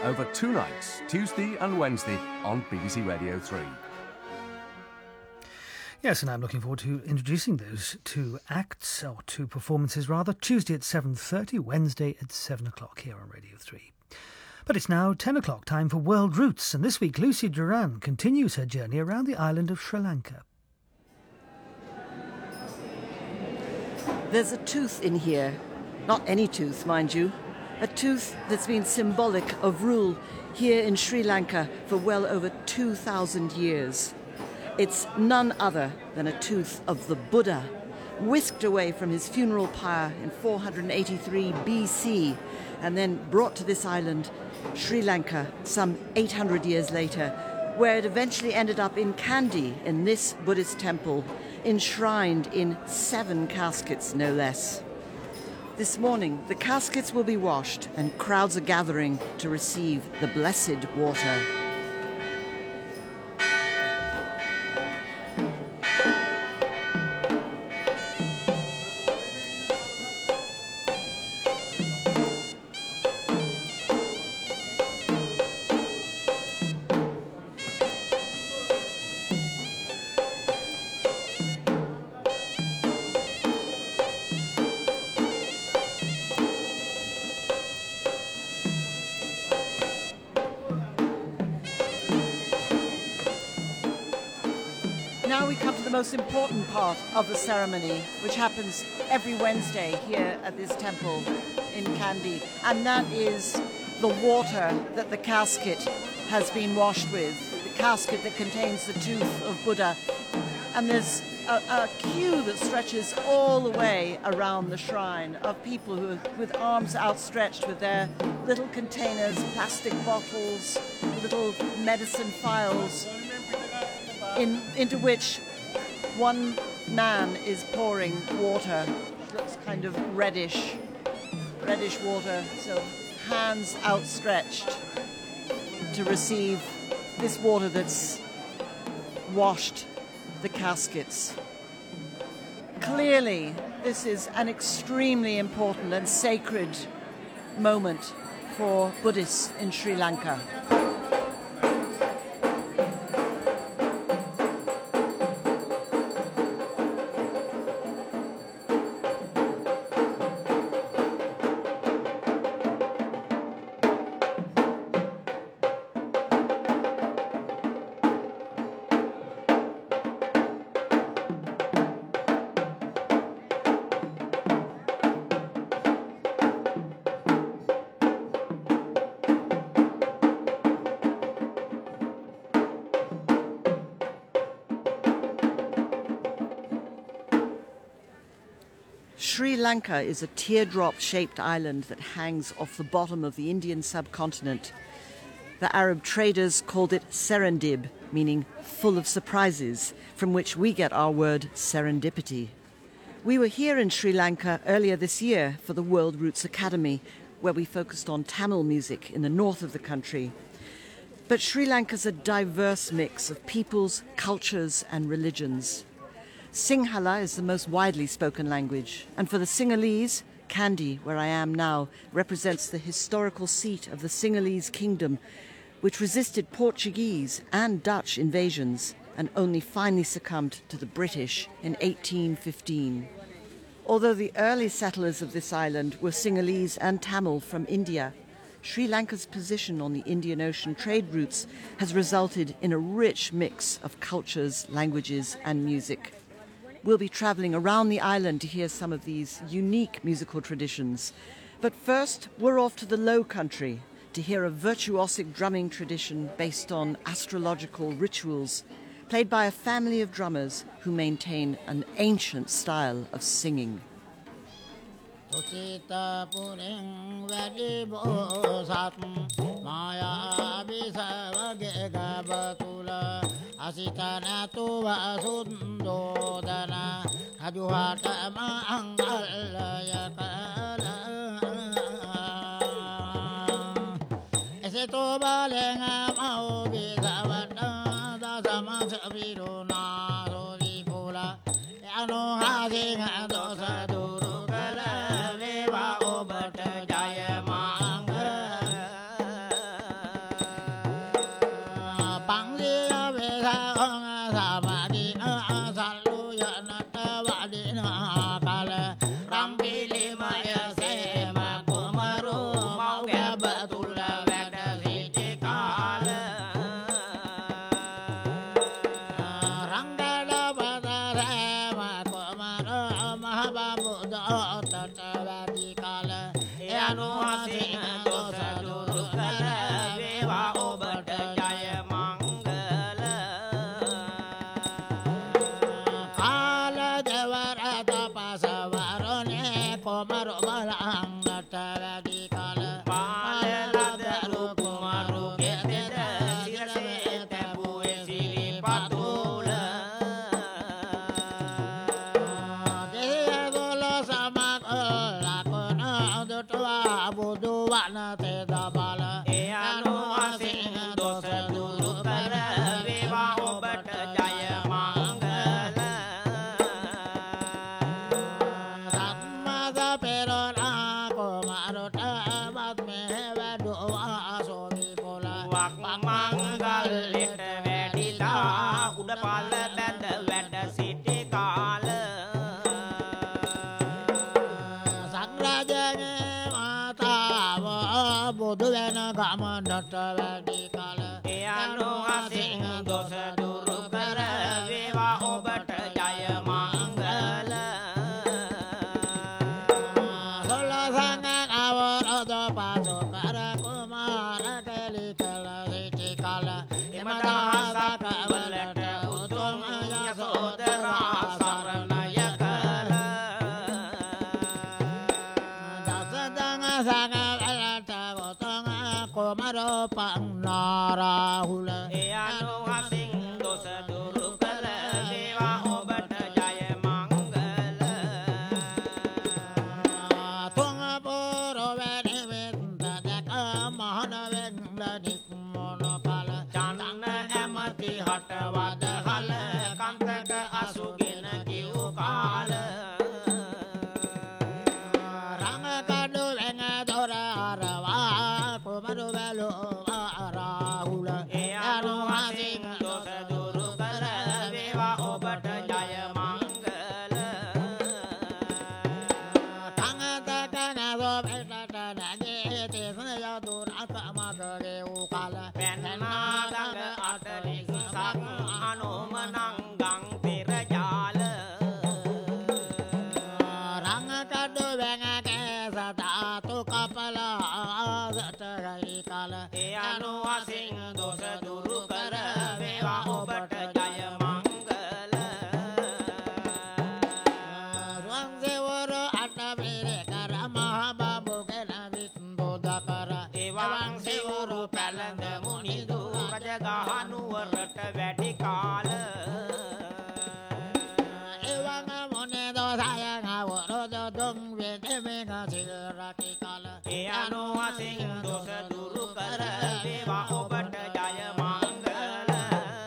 over 2 nights, Tuesday and Wednesday on BBC Radio 3. Yes, and I'm looking forward to introducing those 2 acts, or 2 performances rather, Tuesday at 7:30, Wednesday at 7 o'clock here on Radio 3. But it's now 10 o'clock, time for World Roots, and this week Lucy Duran continues her journey around the island of Sri Lanka. There's a tooth in here. Not any tooth, mind you. A tooth that's been symbolic of rule here in Sri Lanka for well over 2,000 years. It's none other than a tooth of the Buddha, whisked away from his funeral pyre in 483 BC, and then brought to this island, Sri Lanka, some 800 years later, where it eventually ended up in Kandy, in this Buddhist temple, enshrined in 7 caskets, no less. This morning, the caskets will be washed and crowds are gathering to receive the blessed water. Now we come to the most important part of the ceremony, which happens every Wednesday here at this temple in Kandy, and that is the water that the casket has been washed with, the casket that contains the tooth of Buddha. And there's a queue that stretches all the way around the shrine of people who are with arms outstretched with their little containers, plastic bottles, little medicine phials, into which one man is pouring water. It looks kind of reddish water, so hands outstretched to receive this water that's washed the caskets. Clearly, this is an extremely important and sacred moment for Buddhists in Sri Lanka. Sri Lanka is a teardrop-shaped island that hangs off the bottom of the Indian subcontinent. The Arab traders called it Serendib, meaning full of surprises, from which we get our word serendipity. We were here in Sri Lanka earlier this year for the World Roots Academy, where we focused on Tamil music in the north of the country. But Sri Lanka's a diverse mix of peoples, cultures and religions. Sinhala is the most widely spoken language, and for the Sinhalese, Kandy, where I am now, represents the historical seat of the Sinhalese kingdom, which resisted Portuguese and Dutch invasions and only finally succumbed to the British in 1815. Although the early settlers of this island were Sinhalese and Tamil from India, Sri Lanka's position on the Indian Ocean trade routes has resulted in a rich mix of cultures, languages and music. We'll be travelling around the island to hear some of these unique musical traditions. But first, we're off to the Low Country to hear a virtuosic drumming tradition based on astrological rituals, played by a family of drummers who maintain an ancient style of singing. Asitana tuwa sundodana ajuhata maangala yakala ese to balenga mau bisawata da sama sabirona sori pula ano hasinga dosa duru kala leva obata jaya manga so vi pola wak mangal lit vedila uda pala bend wed city kala sagrajane matawa bodu vena gamanata vedi kala anu asing dosa duru kara veva obat jaya mangala sola sanga avara paso kara kumara kali kala city kala imada saka valata utum yasodara saranaya kala dasadanga sanga valata utum kumaro pangnara hula anu asing dosa duru kala deva obat jaya mangala tunga puro veni vinda deka mahana venda dikmono kala chandana amati hatwad hala kantaka asugina kiu kala ranga kadu venga dora arava kumaro velo arahula anu asing dosa duru kala veva obat jaya mangala tanga tanga so beta nage te sanaya dura kama kare ukala penna tanga atari sak anu mananggang tirajala ranga kadu venga ke satatu kapala satari kala anu asing dosa duru kara veva obat jaya mangala swanse woro atavire kara mahababu kena vitbo dakara evang sewuru palanda munidu kajagahanu warata vedi kala evang mone do sayang aworo do dong vede mega sirati kala anu asing dosa duru kara veva obat jaya mangala.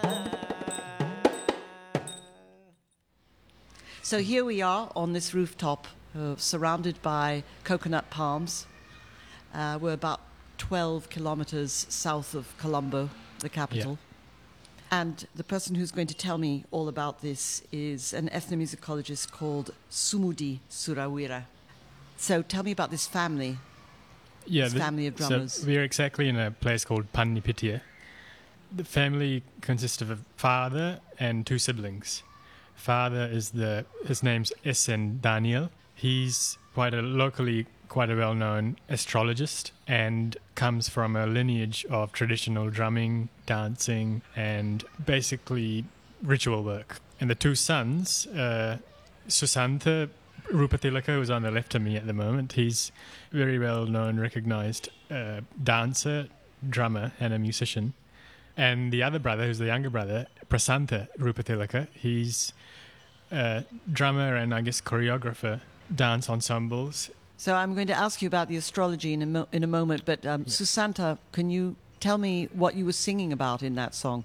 So here we are on this rooftop, surrounded by coconut palms. We're about 12 kilometers south of Colombo, the capital. And the person who's going to tell me all about this is an ethnomusicologist called Sumudi Surawira. So tell me about this family. This family of drummers. So we're exactly in a place called Pannipitia. The family consists of a father and two siblings. Father his name's S.N. Daniel. He's quite a well-known astrologist and comes from a lineage of traditional drumming, dancing, and basically ritual work. And the two sons, Susantha Rupatilaka, who's on the left of me at the moment, he's very well-known, recognized dancer, drummer, and a musician. And the other brother, who's the younger brother, Prasantha Rupatilaka, he's a drummer and I guess choreographer, dance ensembles. So I'm going to ask you about the astrology in a moment, but Susantha, can you tell me what you were singing about in that song?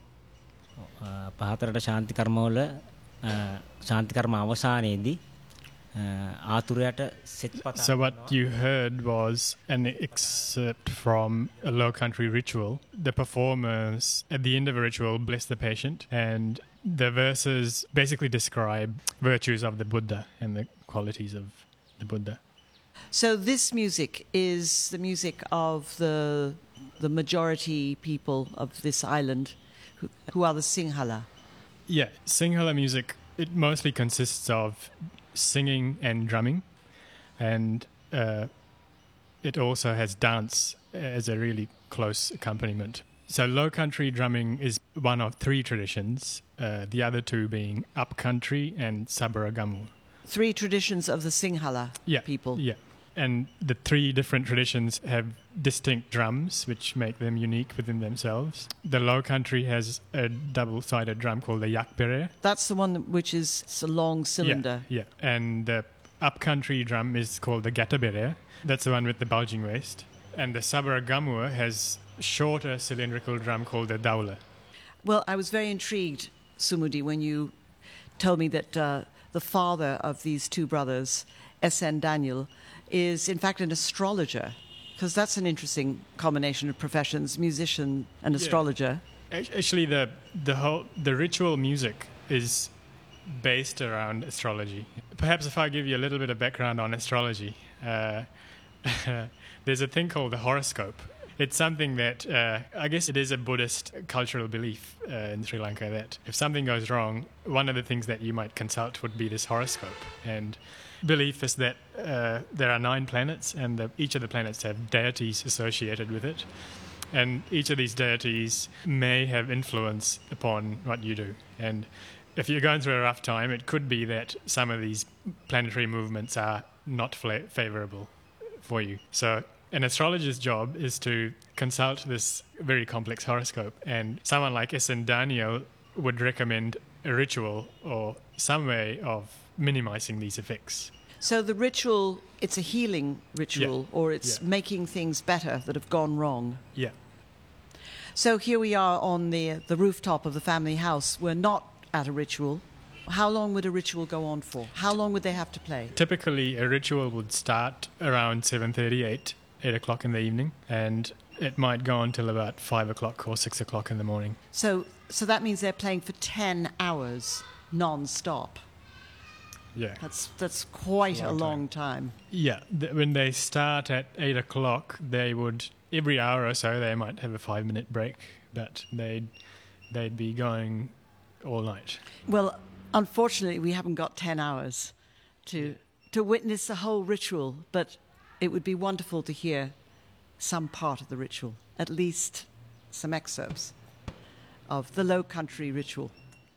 පහතරට ශාන්ති කර්මවල ශාන්ති කර්ම අවසානයේදී ආතුරයට සෙත් පතා. So what you heard was an excerpt from a Low Country ritual. The performers at the end of a ritual bless the patient, and the verses basically describe virtues of the Buddha and the qualities of the Buddha. So this music is the music of the majority people of this island, who are the Sinhala. Yeah, Sinhala music, it mostly consists of singing and drumming, and it also has dance as a really close accompaniment. So Low Country drumming is one of three traditions, the other two being Upcountry and Sabaragamu. Three traditions of the Sinhala people. Yeah. And the three different traditions have distinct drums, which make them unique within themselves. The Low Country has a double-sided drum called the yakpere. That's the one which is a long cylinder. Yeah. And the Upcountry drum is called the gatabere. That's the one with the bulging waist. And the Sabaragamu has a shorter cylindrical drum called the daula. Well, I was very intrigued, Sumudi, when you told me that the father of these two brothers, S.N. Daniel, is in fact an astrologer. Because that's an interesting combination of professions, musician and astrologer. Actually, the ritual music is based around astrology. Perhaps if I give you a little bit of background on astrology, there's a thing called the horoscope. It's something that, I guess it is a Buddhist cultural belief in Sri Lanka that if something goes wrong, one of the things that you might consult would be this horoscope. And belief is that there are 9 planets, and each of the planets have deities associated with it. And each of these deities may have influence upon what you do. And if you're going through a rough time, it could be that some of these planetary movements are not favorable for you. So an astrologer's job is to consult this very complex horoscope, and someone like S.N. Daniel would recommend a ritual or some way of minimizing these effects. So the ritual, it's a healing ritual, or it's making things better that have gone wrong. Yeah. So here we are on the rooftop of the family house. We're not at a ritual. How long would a ritual go on for? How long would they have to play? Typically, a ritual would start around 7:38, 8 o'clock in the evening, and it might go on till about 5 o'clock or 6 o'clock in the morning. So that means they're playing for 10 hours non-stop. Yeah. That's quite a long time. Yeah. When they start at 8 o'clock, they would, every hour or so, they might have a 5-minute break, but they'd be going all night. Well, unfortunately, we haven't got 10 hours to witness the whole ritual, but it would be wonderful to hear some part of the ritual, at least some excerpts of the Low Country ritual.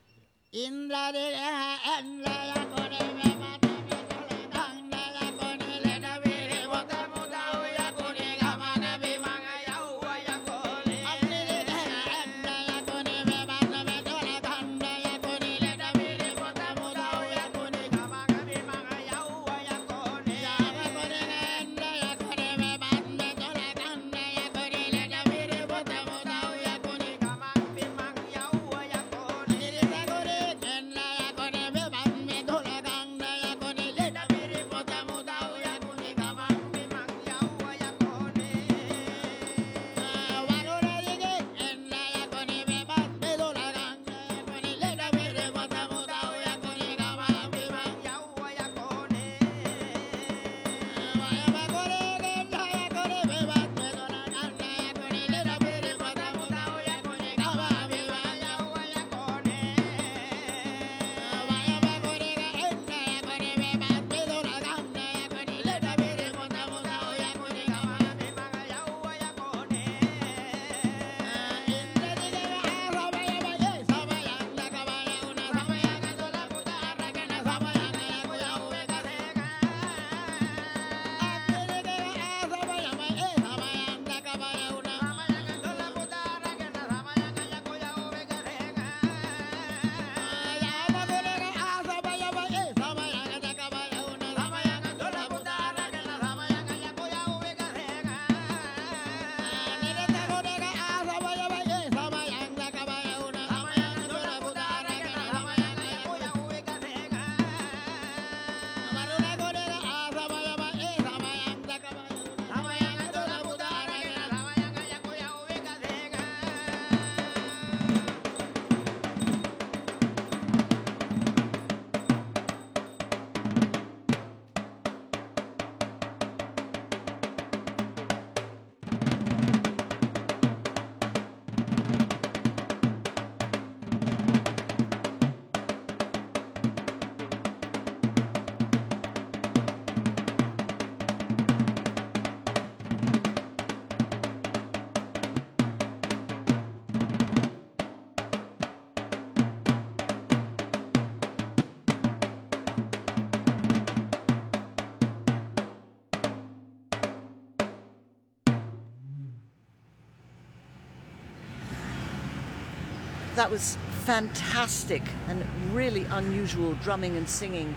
That was fantastic and really unusual drumming and singing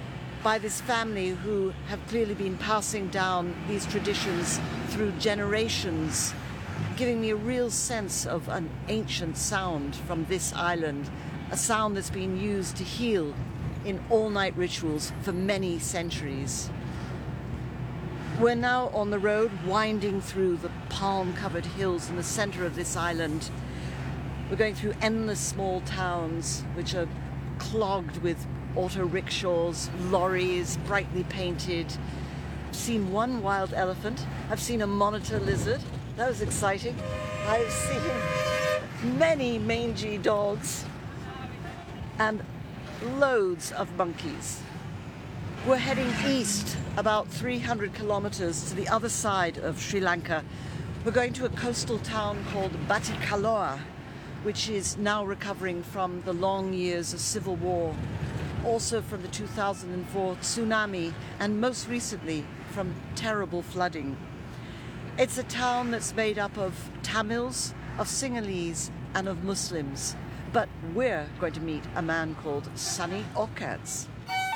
by this family who have clearly been passing down these traditions through generations, giving me a real sense of an ancient sound from this island, a sound that's been used to heal in all-night rituals for many centuries. We're now on the road winding through the palm-covered hills in the center of this island. We're going through endless small towns which are clogged with auto rickshaws, lorries, brightly painted. I've seen one wild elephant. I've seen a monitor lizard. That was exciting. I've seen many mangy dogs and loads of monkeys. We're heading east about 300 kilometers to the other side of Sri Lanka. We're going to a coastal town called Batticaloa, which is now recovering from the long years of civil war, also from the 2004 tsunami, and most recently from terrible flooding. It's a town that's made up of Tamils, of Sinhalese, and of Muslims. But we're going to meet a man called Sunny Okats.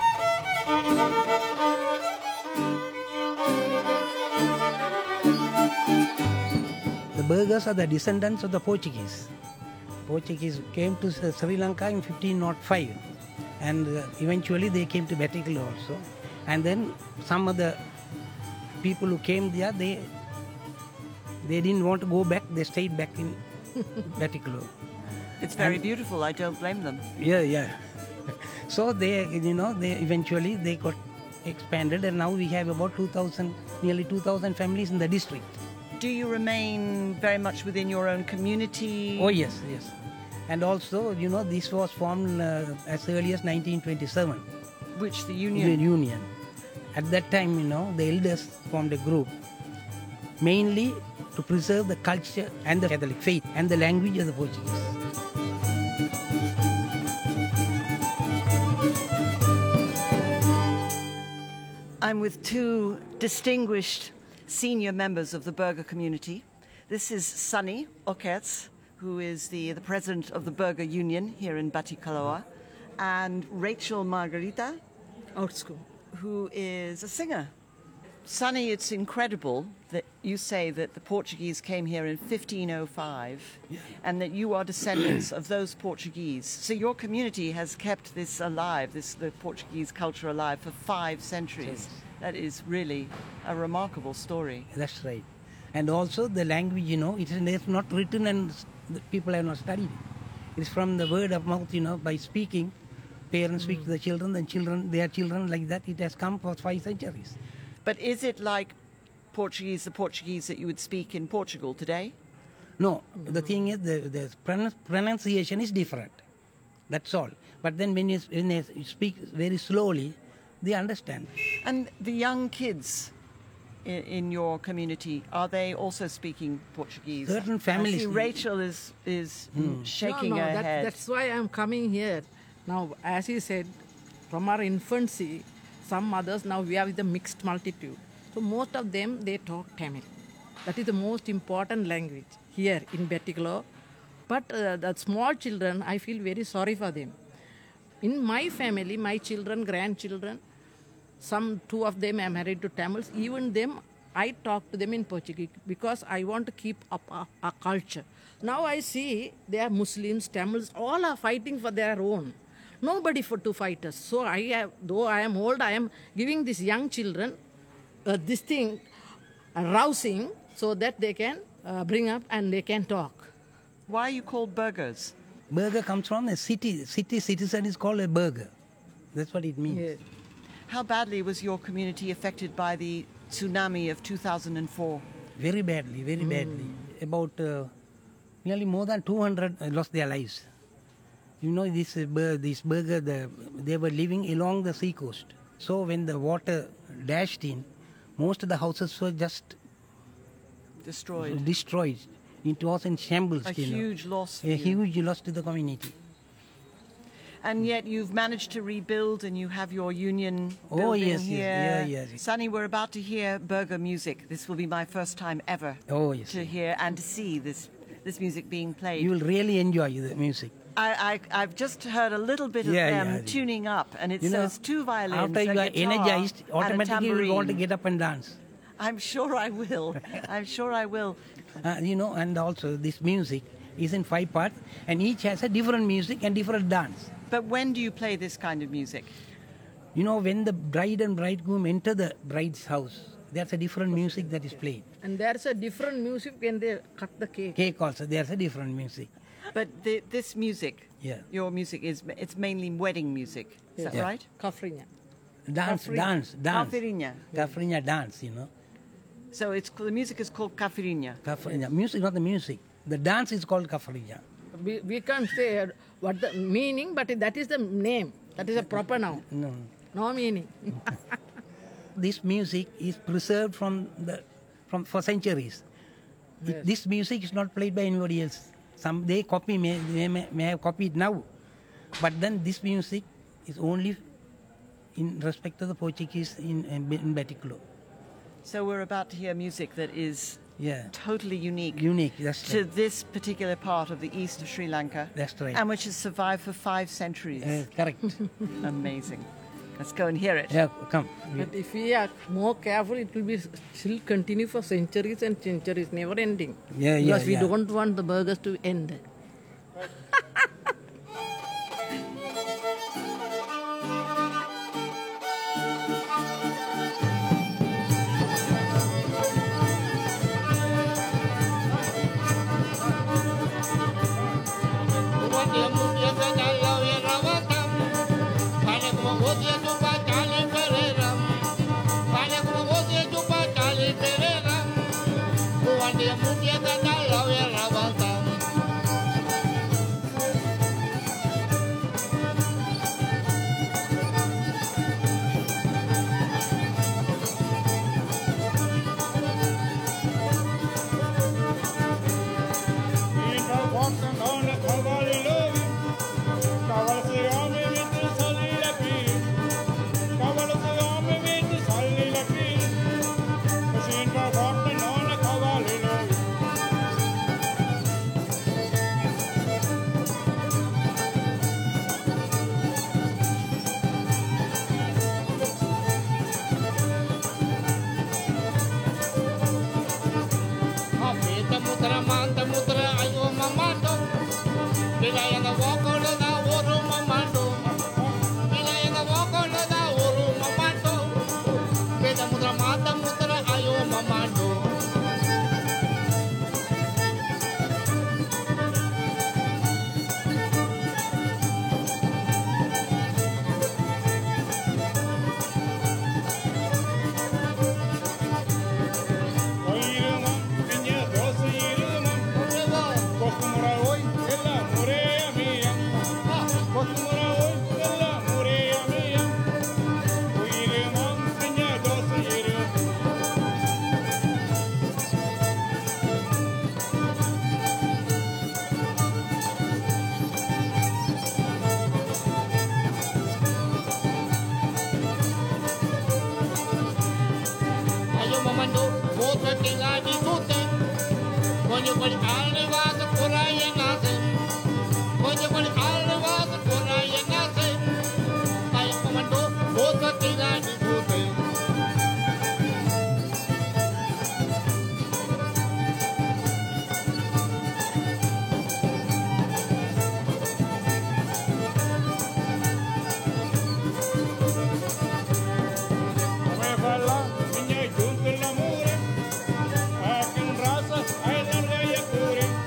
The Burghers are the descendants of the Portuguese. Portuguese came to Sri Lanka in 1505, and eventually they came to Batticaloa also. And then some of the people who came there, they didn't want to go back. They stayed back in Batticaloa. It's very beautiful. I don't blame them. Yeah. So they eventually they got expanded, and now we have about nearly 2,000 families in the district. Do you remain very much within your own community? Oh yes. And also, this was formed as early as 1927. Which, the Union? The Union. At that time, the elders formed a group, mainly to preserve the culture and the Catholic faith and the language of the Portuguese. I'm with two distinguished senior members of the Burgher community. This is Sunny Okats, who is the president of the Burgher Union here in Batticaloa, and Rachel Margarita, who is a singer. Sunny, it's incredible that you say that the Portuguese came here in 1505 and that you are descendants of those Portuguese. So your community has kept this alive, the Portuguese culture alive for 5 centuries. That is really a remarkable story. That's right. And also the language, it's not written and the people have not studied it. It's from the word of mouth, by speaking. Parents speak to the children, and their children like that. It has come for 5 centuries. But is it like the Portuguese that you would speak in Portugal today? No, the thing is the pronunciation is different. That's all. But then when you speak very slowly, they understand. And the young kids in your community, are they also speaking Portuguese? Certain families. I see Rachel is shaking her head. That's why I'm coming here. Now, as he said, from our infancy, some mothers, now we are with a mixed multitude. So most of them, they talk Tamil. That is the most important language here in Batticaloa. But the small children, I feel very sorry for them. In my family, my children, grandchildren, 2 of them are married to Tamils. Even them, I talk to them in Portuguese because I want to keep up our culture. Now I see they are Muslims, Tamils, all are fighting for their own. Nobody to fight us. So though I am old, I am giving these young children this thing, rousing, so that they can bring up and they can talk. Why are you called burghers? Burgher comes from a city. City citizen is called a burgher. That's what it means. Yes. How badly was your community affected by the tsunami of 2004? Very badly, very badly. About nearly more than 200 lost their lives. This burgher, they were living along the sea coast. So when the water dashed in, most of the houses were just destroyed. It was in shambles. A huge loss. A huge loss to the community. And yet you've managed to rebuild, and you have your union building here. Yes. Sunny, we're about to hear burgher music. This will be my first time ever to hear and to see this music being played. You will really enjoy the music. I've just heard a little bit of them tuning up, and it says 2 violins. After you are energized, automatically you will want to get up and dance. I'm sure I will. And also this music is in 5 parts, and each has a different music and different dance. But when do you play this kind of music? When the bride and bridegroom enter the bride's house, There's a different music that is played. And there's a different music when they cut the cake. Cake also, there's a different music. But this music, Yeah. your music, it's mainly wedding music. Is that Yeah. right? Kafrinya. Dance. Kafirinha. Kafrinya dance, you know. So the music is called kafirinha. Kafrinya. Music, not the music. The dance is called Kafrinya. We can't say what the meaning, but that is the name. That is a proper noun. No meaning. This music is preserved for centuries. Yes. This music is not played by anybody else. Some they copy may have copied now, but then this music is only in respect to the Portuguese in Beticulo. So we're about to hear music that is Yeah, totally unique unique. That's to right. this particular part of the east of Sri Lanka. That's right. And which has survived for 5 centuries. Correct. Amazing. Let's go and hear it. Yeah, come. But if we are more careful, it will be still continue for centuries and centuries, never ending. Yeah, Because we yeah. don't want the burgers to end. Rasa, I don't know.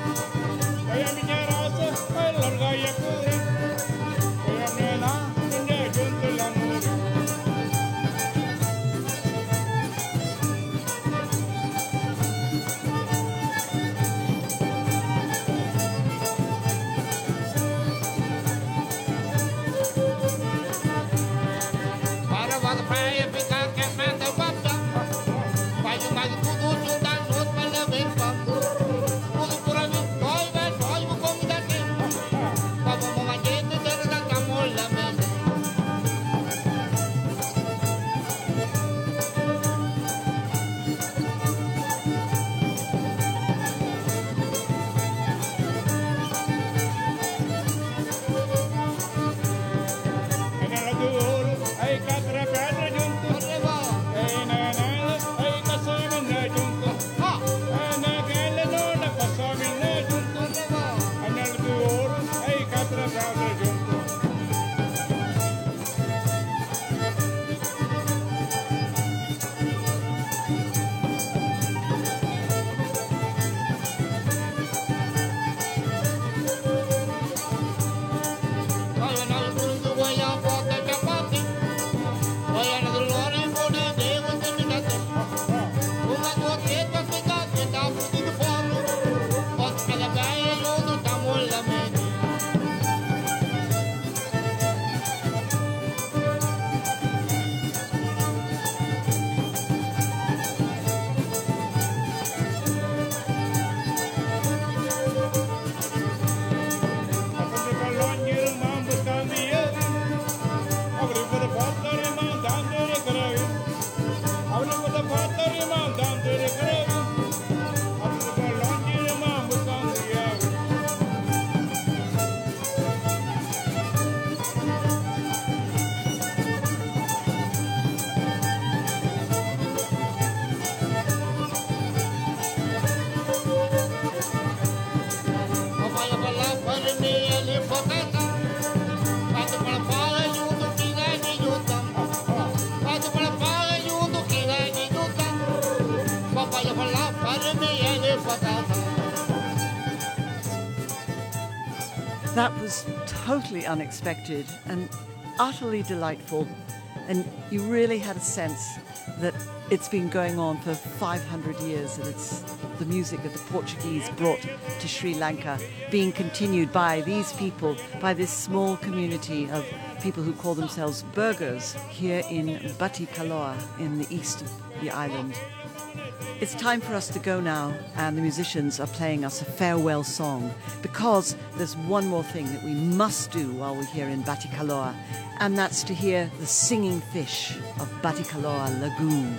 That was totally unexpected and utterly delightful. And you really had a sense that it's been going on for 500 years, and it's the music that the Portuguese brought to Sri Lanka being continued by these people, by this small community of people who call themselves burghers here in Batticaloa in the east of the island. It's time for us to go now, and the musicians are playing us a farewell song, because there's one more thing that we must do while we're here in Batticaloa, and that's to hear the singing fish of Batticaloa Lagoon.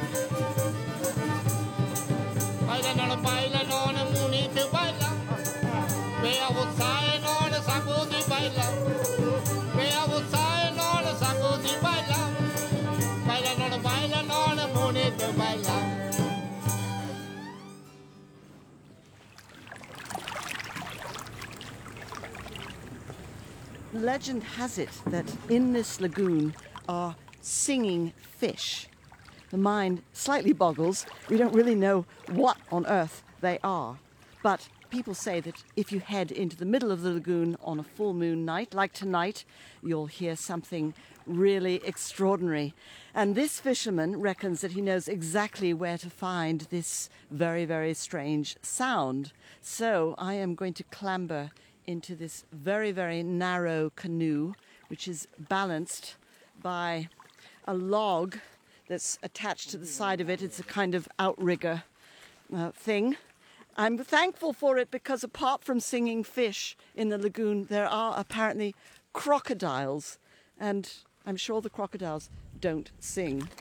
Legend has it that in this lagoon are singing fish. The mind slightly boggles. We don't really know what on earth they are. But people say that if you head into the middle of the lagoon on a full moon night, like tonight, you'll hear something really extraordinary. And this fisherman reckons that he knows exactly where to find this very, very strange sound. So I am going to clamber into this very, very narrow canoe, which is balanced by a log that's attached to the side of it. It's a kind of outrigger thing. I'm thankful for it because apart from singing fish in the lagoon, there are apparently crocodiles, and I'm sure the crocodiles don't sing.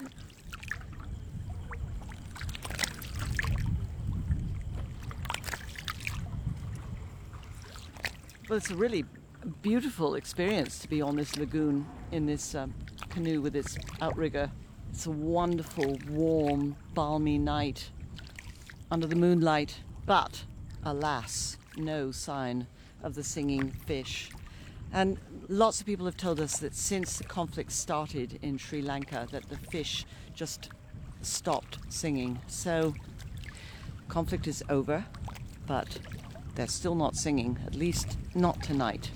Well, it's a really beautiful experience to be on this lagoon in this canoe with this outrigger. It's a wonderful, warm, balmy night under the moonlight, but alas, no sign of the singing fish. And lots of people have told us that since the conflict started in Sri Lanka, that the fish just stopped singing. So conflict is over, but they're still not singing, at least not tonight.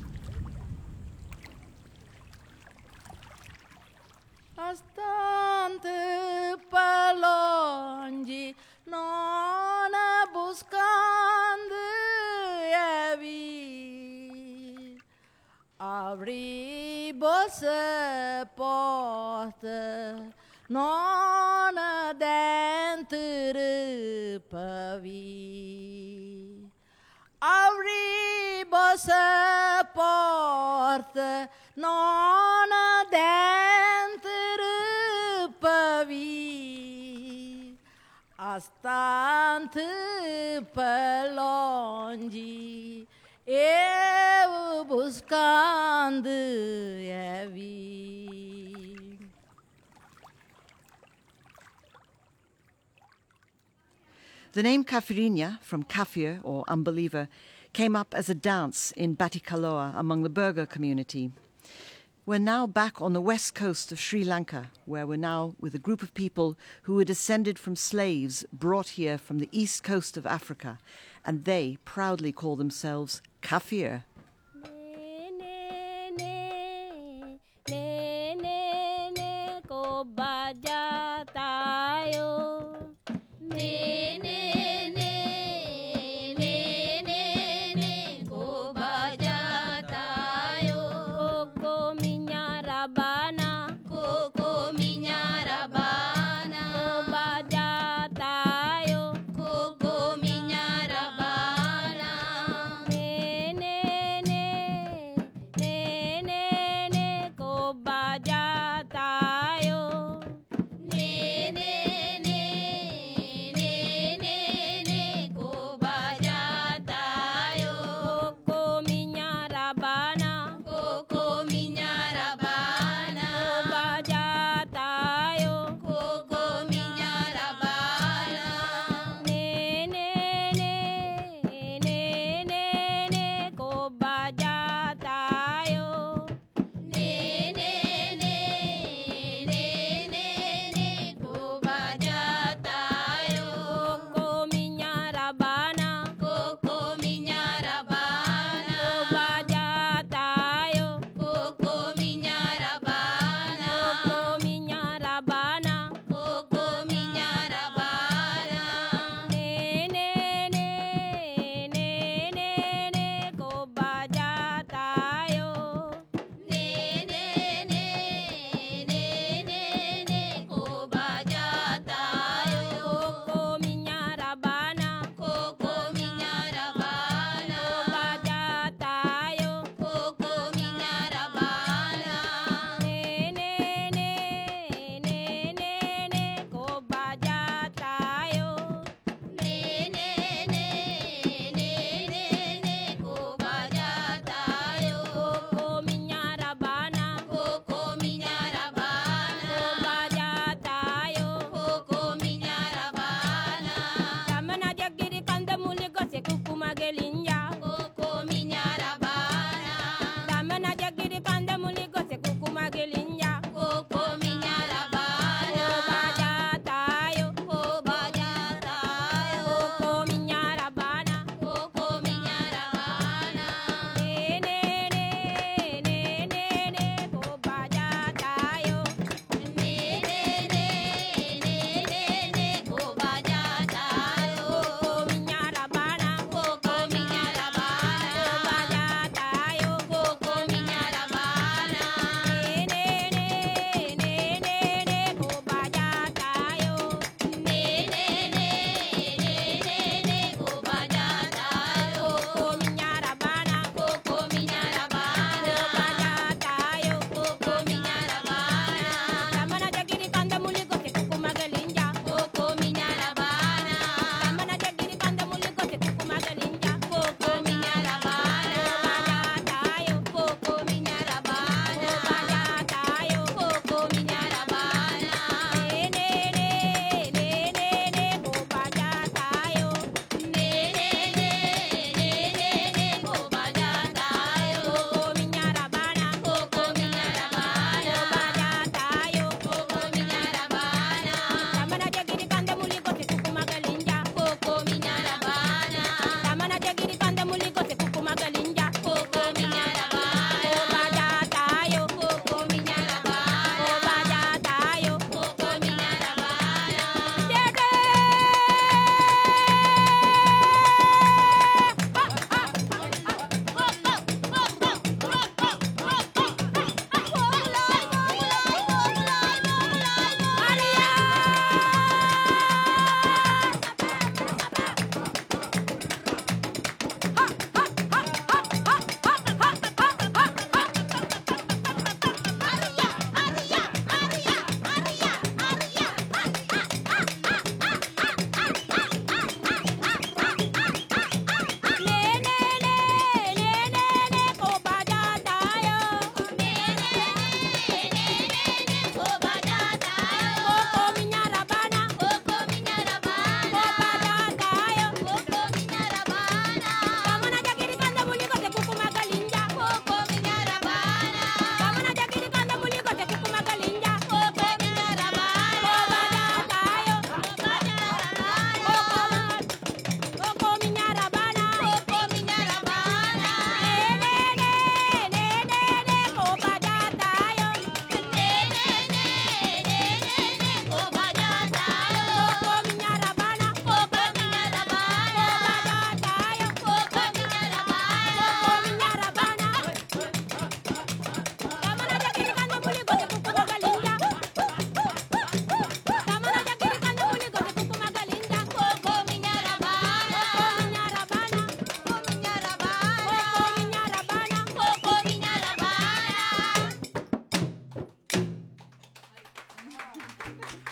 Bastante palongi non buscando a vir. Abri vossa porta non dentro para vir. Abri vossa porta non dentro para vir. Astante para longe eu buscando a vir. The name Caipirinha, from kafir or unbeliever, came up as a dance in Batticaloa among the burgher community. We're now back on the west coast of Sri Lanka, where we're now with a group of people who were descended from slaves brought here from the east coast of Africa, and they proudly call themselves kafir. Nene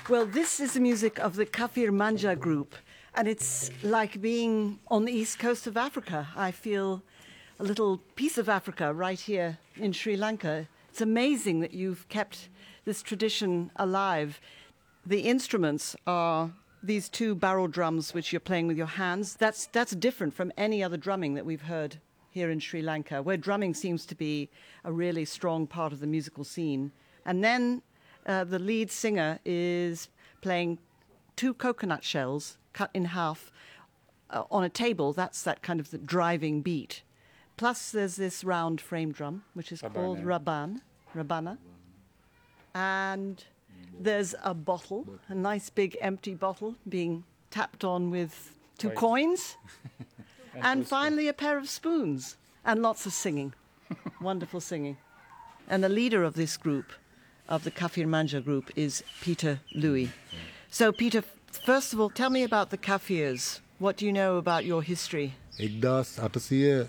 Well, this is the music of the Kafir Manja group, and it's like being on the east coast of Africa. I feel a little piece of Africa right here in Sri Lanka. It's amazing that you've kept this tradition alive. The instruments are these two barrel drums which you're playing with your hands. That's different from any other drumming that we've heard here in Sri Lanka, where drumming seems to be a really strong part of the musical scene. And then the lead singer is playing two coconut shells cut in half on a table. That's that kind of the driving beat. Plus there's this round frame drum, which is called rabana. And there's a bottle, a nice big empty bottle being tapped on with two coins. And finally a pair of spoons and lots of singing. Wonderful singing. And the leader of this group, of the Kafir Manja group, is Peter Louis. So Peter, first of all, tell me about the Kafirs. What do you know about your history? The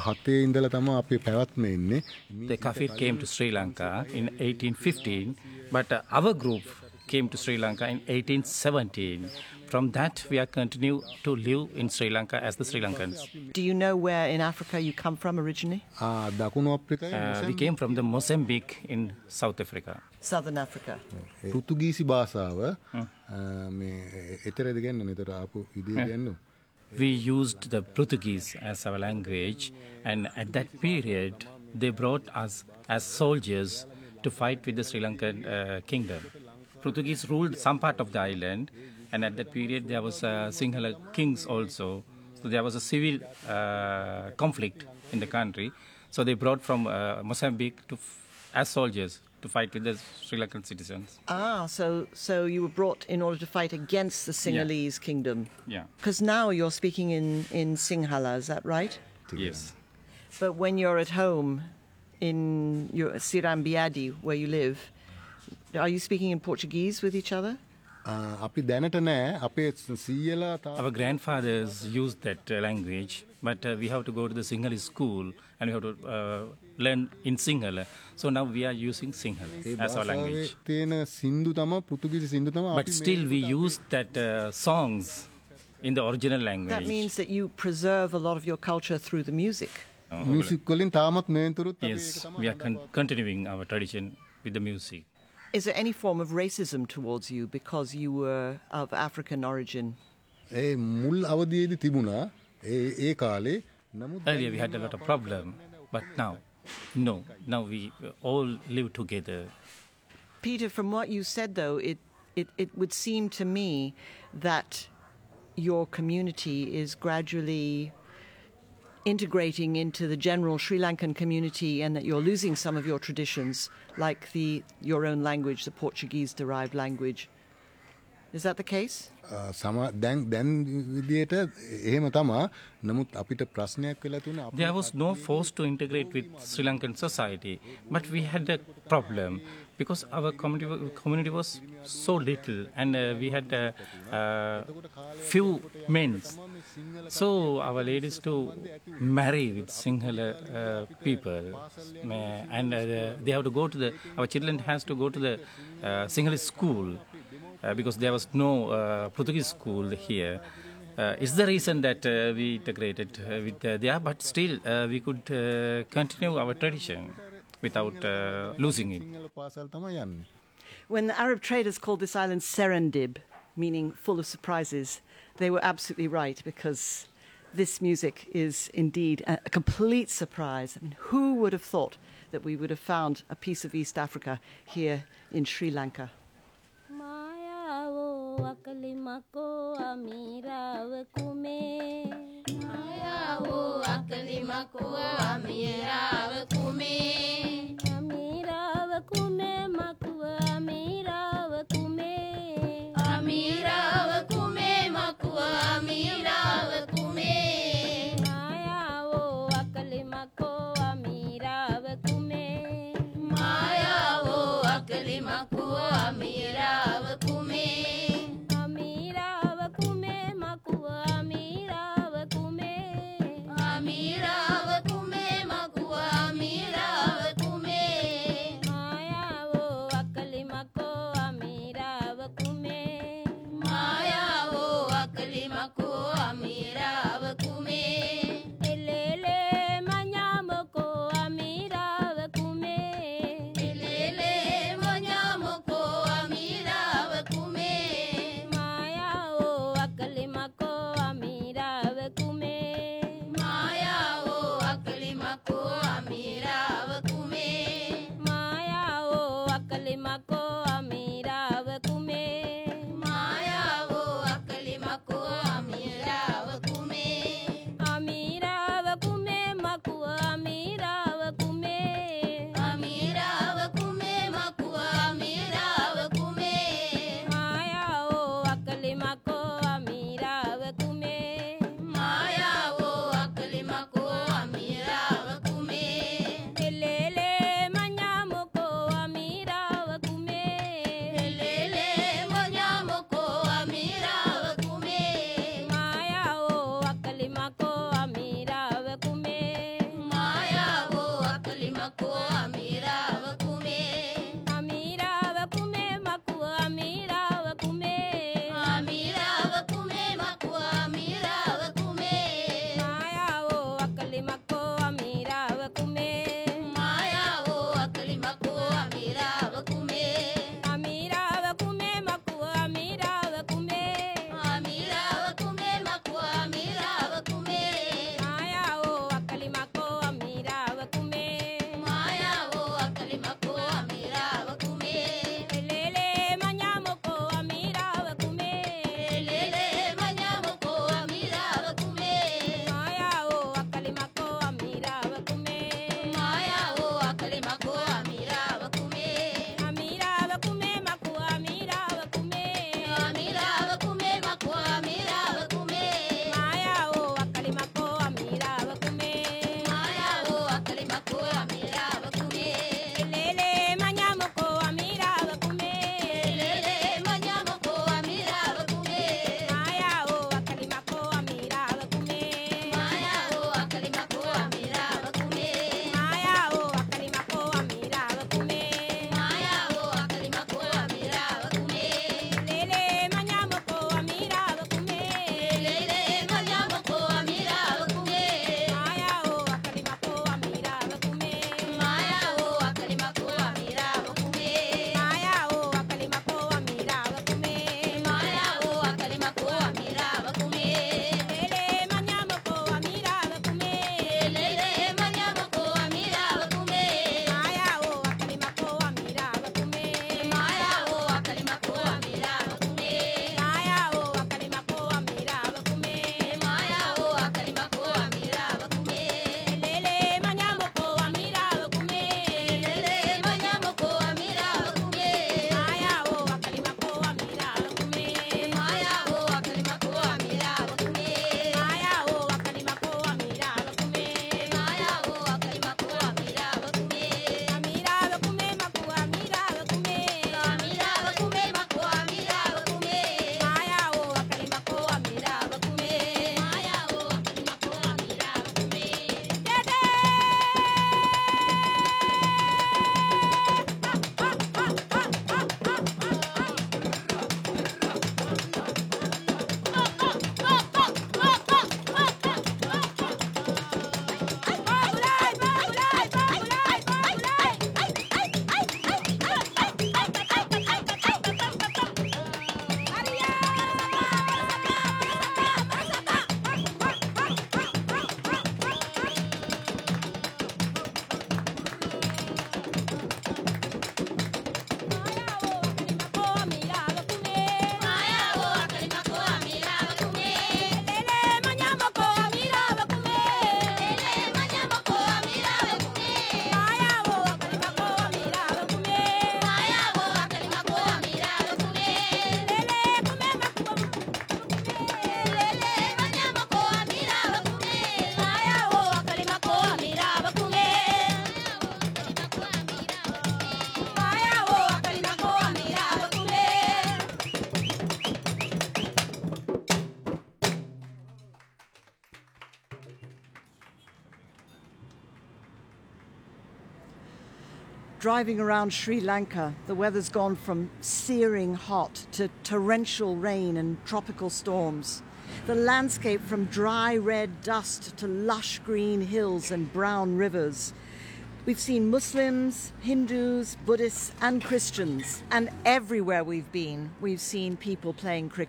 Kafir came to Sri Lanka in 1815, but our group came to Sri Lanka in 1817. From that, we are continue to live in Sri Lanka as the Sri Lankans. Do you know where in Africa you come from originally? We came from the Mozambique in South Africa. Southern Africa. We used the Portuguese as our language, and at that period, they brought us as soldiers to fight with the Sri Lankan kingdom. Portuguese ruled some part of the island, and at that period there was Sinhala kings also. So there was a civil conflict in the country. So they brought from Mozambique as soldiers to fight with the Sri Lankan citizens. So you were brought in order to fight against the Sinhalese kingdom. Yeah. Because now you're speaking in Sinhala, is that right? Yes. But when you're at home in your Sirambiadi, where you live, are you speaking in Portuguese with each other? Our grandfathers used that language, but we have to go to the Sinhalese school and we have to learn in Sinhala. So now we are using Sinhala as our language. But still we use that songs in the original language. That means that you preserve a lot of your culture through the music. Yes, we are continuing our tradition with the music. Is there any form of racism towards you because you were of African origin? Earlier we had a lot of problem, but now, no. Now we all live together. Peter, from what you said, though, it would seem to me that your community is gradually integrating into the general Sri Lankan community, and that you're losing some of your traditions, like your own language, the Portuguese-derived language. Is that the case? There was no force to integrate with Sri Lankan society, but we had a problem because our community was so little, and we had few men. So our ladies to marry with Sinhala people, and they have to go to our children has to go to the Sinhalese school. Because there was no Portuguese school here. It's the reason that we integrated with there, but still we could continue our tradition without losing it. When the Arab traders called this island Serendib, meaning full of surprises, they were absolutely right, because this music is indeed a complete surprise. I mean, who would have thought that we would have found a piece of East Africa here in Sri Lanka? Akalimako amira kume Ayawo akalimako amira kume Amira kume makua amira kume Amira kume makua amira kume Ayawo akalimako amira kume Ayawo akalimako amira kume Amira, mako amira kume maya o akali mako amira kume maya o akali mako amira kume amira kume mako amira kume amira kume mako amira kume maya o akali mako amira kume maya o akali mako amira kume elele manyamoko amira kume elele manyamoko amira kume maya o akali mako amira kume maya o akali mako amira kume amira kume mako amira kume amira kume mako amira kume maya o akali mako amira kume maya o akali mako amira kume amira kume mako amira kume amira kume mako amira kume maya o akali mako amira kume maya o akali mako amira kume elele manyamoko amira kume elele manyamoko amira kume maya o akali mako amira kume maya o akali mako amira kume amira kume mako amira kume amira kume mako amira kume maya o akali mako amira kume maya o akali mako amira kume elele manyamoko amira kume elele manyamoko amira kume maya o akali mako amira kume maya o akali mako amira kume maya o akali mako amira kume maya o akali mako amira kume elele manyamoko amira kume elele manyamoko amira kume maya o akali mako amira kume maya o akali mako amira kume maya o akali mako amira kume maya o akali mako amira kume elele manyamoko amira kume elele manyamoko amira kume maya o akali mako amira kume maya o akali mako amira kume maya o akali mako amira kume maya o akali mako amira kume elele manyamoko amira kume elele manyamoko amira kume maya o akali mako amira kume maya o akali mako amira kume maya o akali mako amira kume maya o akali mako amira kume amira kume mako amira kume amira kume mako amira kume maya o akali mako amira kume maya o akali mako amira kume dede Driving around Sri Lanka, the weather's gone from searing hot to torrential rain and tropical storms. The landscape from dry red dust to lush green hills and brown rivers. We've seen Muslims, Hindus, Buddhists and Christians, and everywhere we've been, we've seen people playing cricket.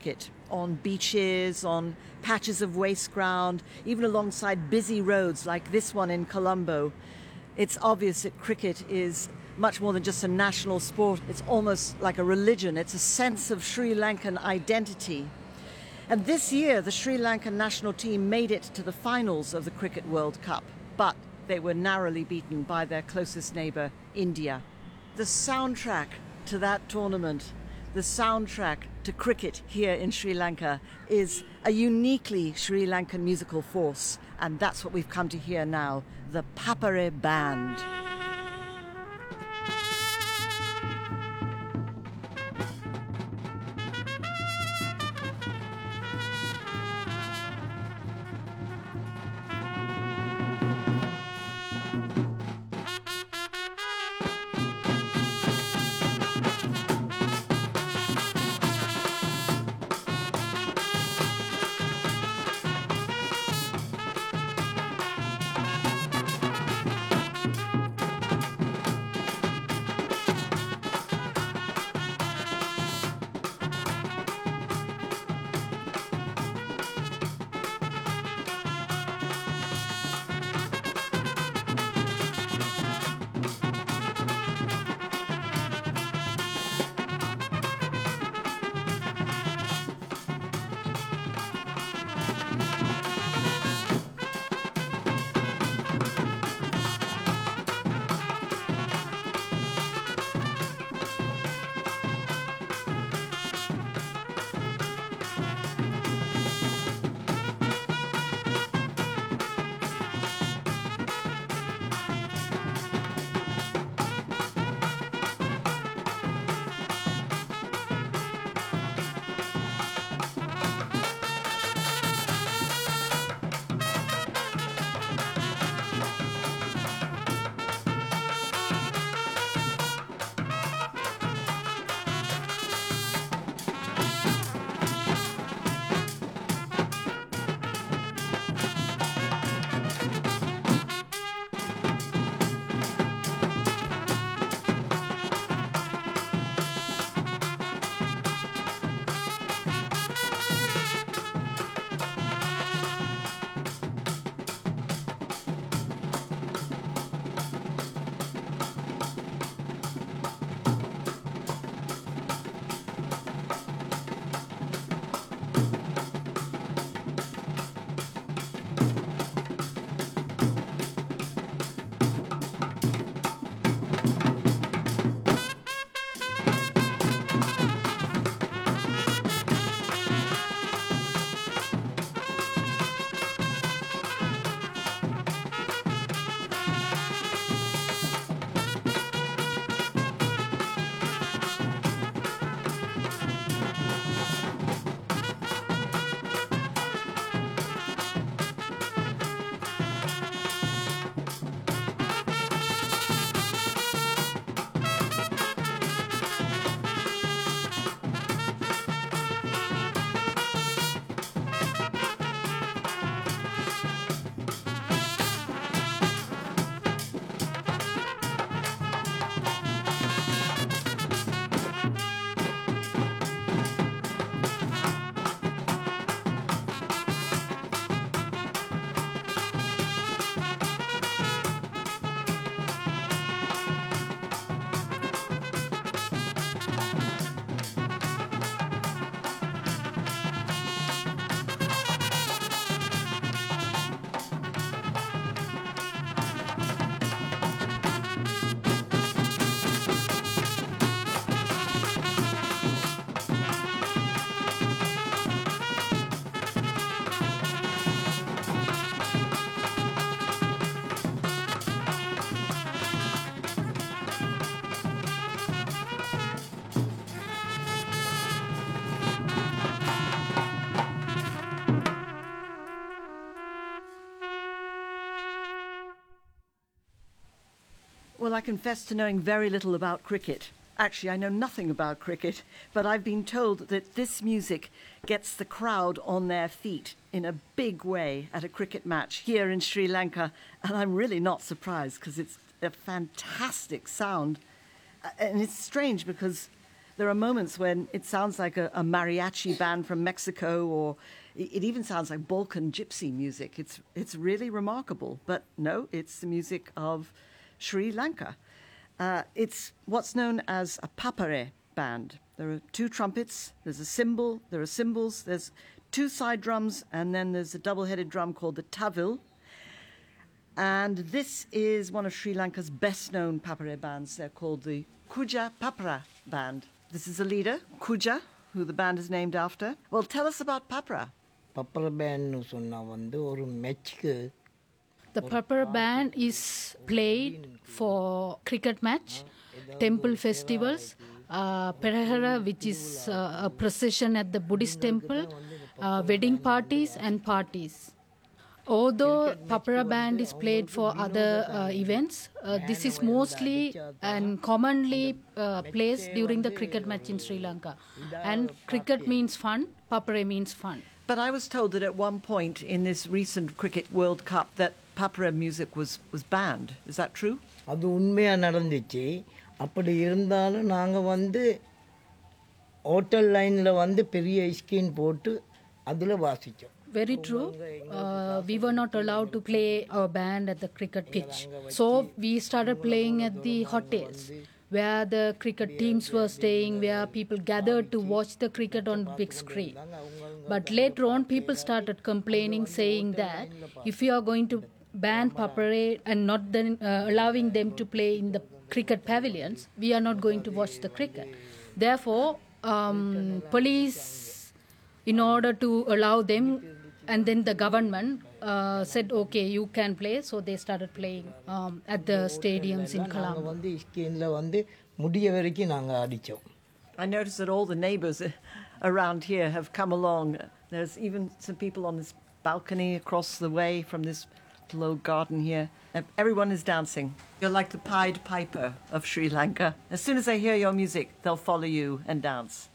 on beaches, on patches of waste ground, even alongside busy roads like this one in Colombo. It's obvious that cricket is much more than just a national sport. It's almost like a religion. It's a sense of Sri Lankan identity. And this year, the Sri Lankan national team made it to the finals of the Cricket World Cup, but they were narrowly beaten by their closest neighbour, India. The soundtrack to that tournament, the soundtrack to cricket here in Sri Lanka, is a uniquely Sri Lankan musical force, and that's what we've come to hear now, the Papare Band. Well, I confess to knowing very little about cricket. Actually, I know nothing about cricket, but I've been told that this music gets the crowd on their feet in a big way at a cricket match here in Sri Lanka, and I'm really not surprised because it's a fantastic sound. And it's strange because There are moments when it sounds like a mariachi band from Mexico, or it even sounds like Balkan gypsy music. It's really remarkable. But no, it's the music of Sri Lanka. It's what's known as a papare band. There are 2 trumpets, there's a cymbal, there are cymbals, there's 2 side drums, and then there's a double-headed drum called the tavil. And this is one of Sri Lanka's best-known papare bands. They're called the Kuja Papara Band. This is the leader, Kuja, who the band is named after. Well, tell us about papara. Papara band nu sonna vandu oru matchku. The papara band is played for cricket match, temple festivals, Perahara, which is a procession at the Buddhist temple, wedding parties and parties. Although papara band is played for other events, this is mostly and commonly placed during the cricket match in Sri Lanka. And cricket means fun, papara means fun. But I was told that at one point in this recent Cricket World Cup that papara music was banned. Is that true? அது உண்மையா நடந்துச்சு. அப்படி இருந்தாலும் நாங்க வந்து hotel லைன்ல வந்து பெரிய ஸ்கிரீன் போட்டு அதுல வாசிச்சோம். Very true. We were not allowed to play our band at the cricket pitch. So we started playing at the hotels where the cricket teams were staying, where people gathered to watch the cricket on big screen. But later on, people started complaining, saying that if you are going to ban papare and not then allowing them to play in the cricket pavilions, we are not going to watch the cricket. Therefore, police, in order to allow them, and then the government said, okay, you can play. So they started playing at the stadiums in Colombo. I noticed that all the neighbours around here have come along. There's even some people on this balcony across the way from this little garden here. Everyone is dancing. You're like the Pied Piper of Sri Lanka. As soon as they hear your music, they'll follow you and dance.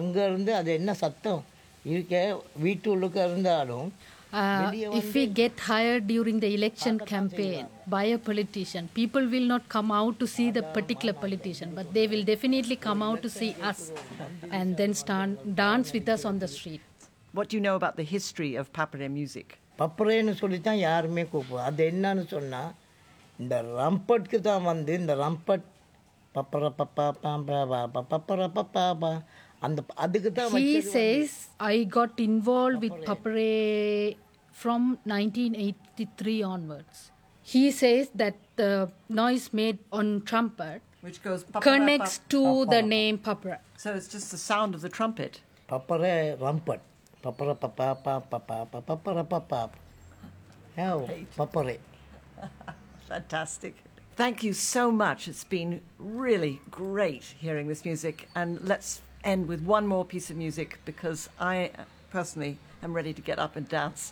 If we get hired during the election campaign by a politician, people will not come out to see the particular politician, but they will definitely come out to see us and then dance with us on the street. What do you know about the history of papare music? பப்பரேன்னு சொல்லி தான் யாருமே கூப்பிடுவோம். அது என்னன்னு சொன்னால் இந்த ரம்பட்க்கு தான் வந்து இந்த ரம்பட் பப்பர பப்பா பப்பர பப்பா அந்த அதுக்கு தான். He says I got involved with papare from 1983 onwards. He says that the noise made on trumpet which goes connects to the name papara. So it's just the sound of the trumpet. Papare rampart. Papara papa papa papara papa. How papare. Fantastic. Thank you so much. It's been really great hearing this music. And let's end with one more piece of music because I personally am ready to get up and dance.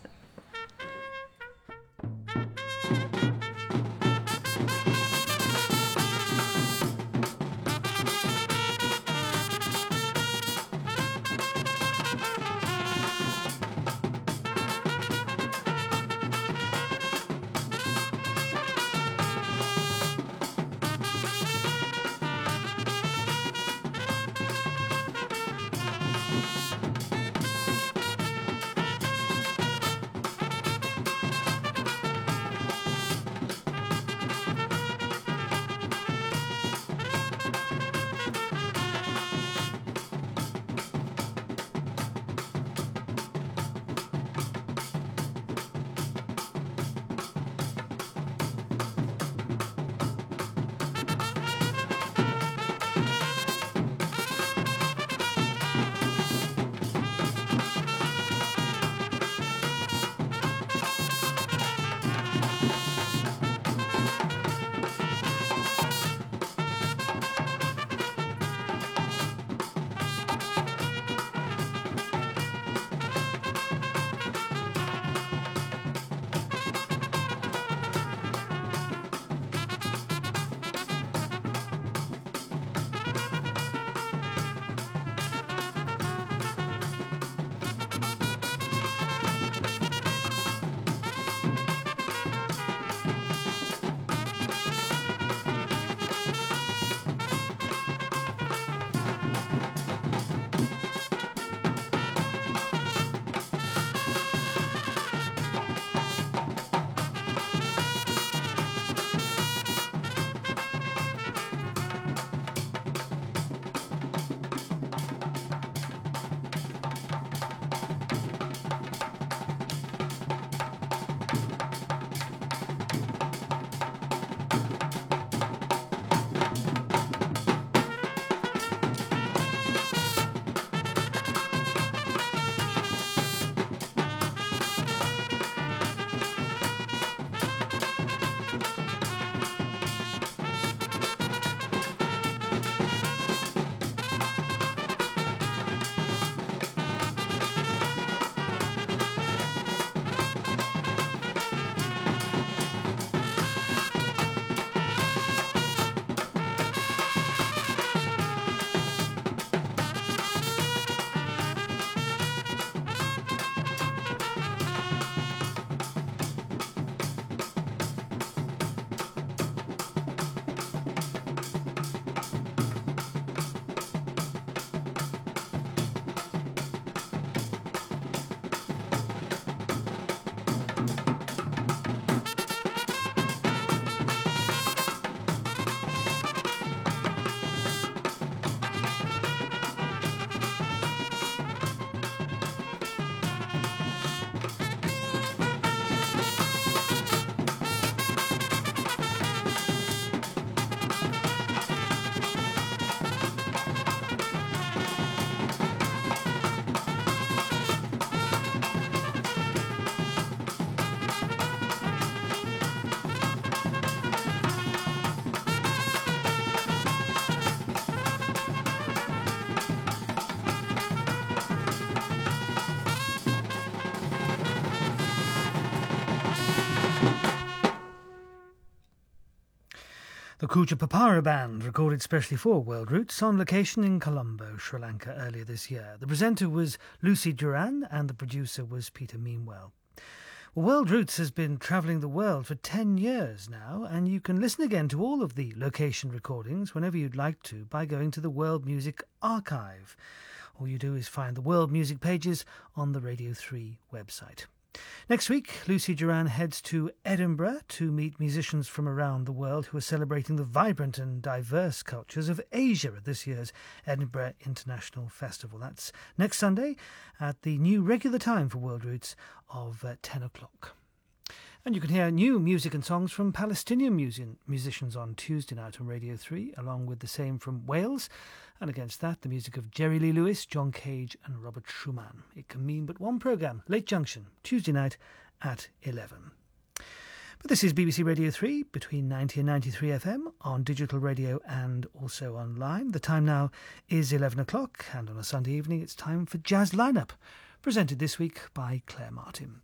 The Kucha Papara Band recorded specially for World Roots on location in Colombo, Sri Lanka earlier this year. The presenter was Lucy Duran and the producer was Peter Meanwell. Well, World Roots has been travelling the world for 10 years now, and you can listen again to all of the location recordings whenever you'd like to by going to the World Music Archive. All you do is find the World Music pages on the Radio 3 website. Next week, Lucy Duran heads to Edinburgh to meet musicians from around the world who are celebrating the vibrant and diverse cultures of Asia at this year's Edinburgh International Festival. That's next Sunday at the new regular time for World Roots of 10 o'clock. And you can hear new music and songs from Palestinian musicians on Tuesday night on Radio 3, along with the same from Wales. And against that, the music of Jerry Lee Lewis, John Cage and Robert Schumann. It can mean but one programme, Late Junction, Tuesday night at 11. But this is BBC Radio 3, between 90 and 93 FM, on digital radio and also online. The time now is 11 o'clock, and on a Sunday evening it's time for Jazz Lineup, presented this week by Claire Martin.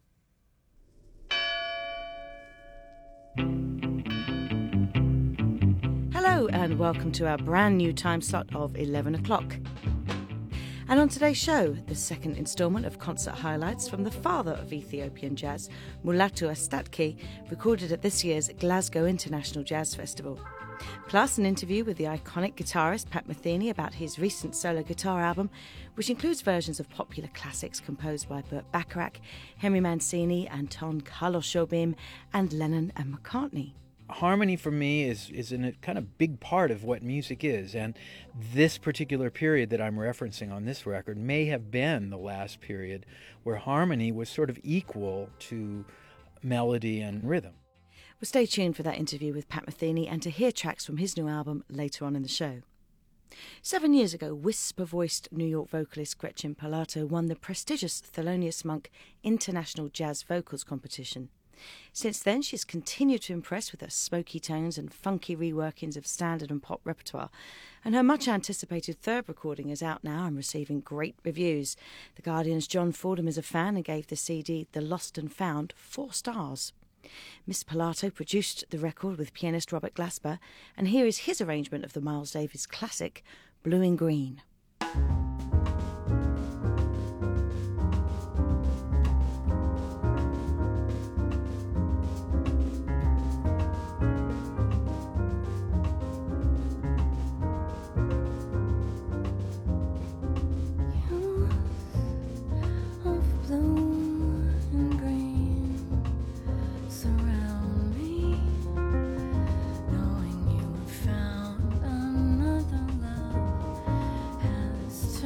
Hello and welcome to our brand new time slot of 11 o'clock. And on today's show, the second instalment of concert highlights from the father of Ethiopian jazz, Mulatu Astatke, recorded at this year's Glasgow International Jazz Festival. Plus an interview with the iconic guitarist Pat Metheny about his recent solo guitar album, which includes versions of popular classics composed by Burt Bacharach, Henry Mancini, Anton Carlos Jobim, and Lennon and McCartney. Harmony for me is a kind of big part of what music is, and this particular period that I'm referencing on this record may have been the last period where harmony was sort of equal to melody and rhythm. Well, stay tuned for that interview with Pat Metheny and to hear tracks from his new album later on in the show. 7 years ago, whisper-voiced New York vocalist Gretchen Parlato won the prestigious Thelonious Monk International Jazz Vocals Competition. Since then, she's continued to impress with her smoky tones and funky reworkings of standard and pop repertoire, and her much-anticipated third recording is out now and receiving great reviews. The Guardian's John Fordham is a fan and gave the CD The Lost and Found 4 stars. Miss Parlato produced the record with pianist Robert Glasper, and here is his arrangement of the Miles Davis classic, Blue and Green. Knowing you found another love has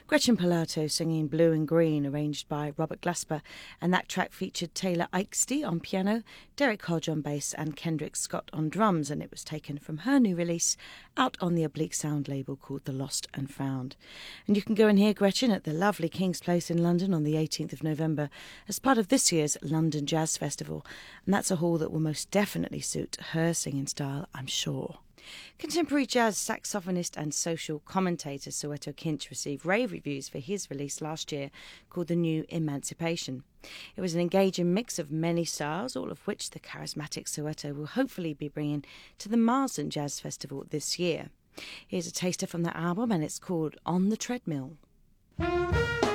Gretchen Pilato singing Blue and Green, arranged by Robert Glasper, and that track featured Taylor Eichste on piano, Derek Hodge on bass and Kendrick Scott on drums, and it was taken from her new release out on the Oblique Sound label called The Lost and Found. And you can go and hear Gretchen at the lovely King's Place in London on the 18th of November as part of this year's London Jazz Festival, and that's a hall that will most definitely suit her singing style, I'm sure. Contemporary jazz saxophonist and social commentator Soweto Kinch received rave reviews for his release last year called The New Emancipation. It was an engaging mix of many styles, all of which the charismatic Soweto will hopefully be bringing to the Marsden Jazz Festival this year. Here's a taster from the album, and it's called On the Treadmill.